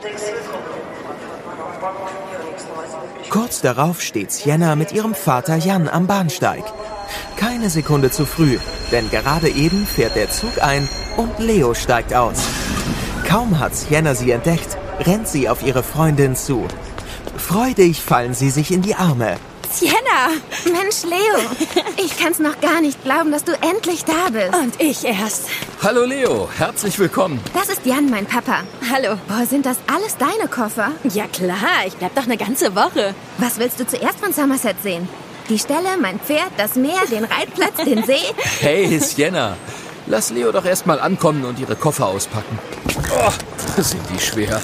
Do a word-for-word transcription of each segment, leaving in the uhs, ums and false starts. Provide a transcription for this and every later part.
Kurz darauf steht Sienna mit ihrem Vater Jan am Bahnsteig. Keine Sekunde zu früh, denn gerade eben fährt der Zug ein und Leo steigt aus. Kaum hat Sienna sie entdeckt, rennt sie auf ihre Freundin zu. Freudig fallen sie sich in die Arme. Sienna! Mensch, Leo! Ich kann's noch gar nicht glauben, dass du endlich da bist. Und ich erst. Hallo Leo, herzlich willkommen. Das ist Jan, mein Papa. Hallo. Boah, sind das alles deine Koffer? Ja klar, ich bleib doch eine ganze Woche. Was willst du zuerst von Somerset sehen? Die Stelle, mein Pferd, das Meer, den Reitplatz, den See? Hey, Sienna. Lass Leo doch erst mal ankommen und ihre Koffer auspacken. Oh, sind die schwer.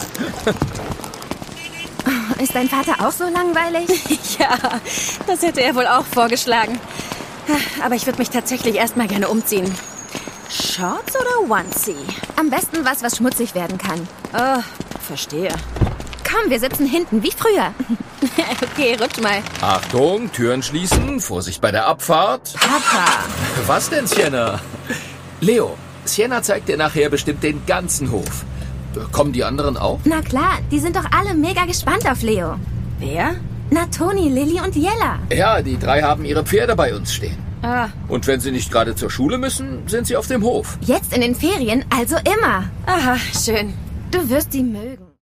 Ist dein Vater auch so langweilig? Ja, das hätte er wohl auch vorgeschlagen. Aber ich würde mich tatsächlich erst mal gerne umziehen. Shorts oder Onesie? Am besten was, was schmutzig werden kann. Oh, verstehe. Komm, wir sitzen hinten, wie früher. Okay, rutsch mal. Achtung, Türen schließen, Vorsicht bei der Abfahrt. Papa. Was denn, Sienna? Leo, Sienna zeigt dir nachher bestimmt den ganzen Hof. Kommen die anderen auch? Na klar, die sind doch alle mega gespannt auf Leo. Wer? Na, Toni, Lilly und Jella. Ja, die drei haben ihre Pferde bei uns stehen. Ah. Und wenn sie nicht gerade zur Schule müssen, sind sie auf dem Hof. Jetzt in den Ferien, also immer. Aha, schön. Du wirst sie mögen.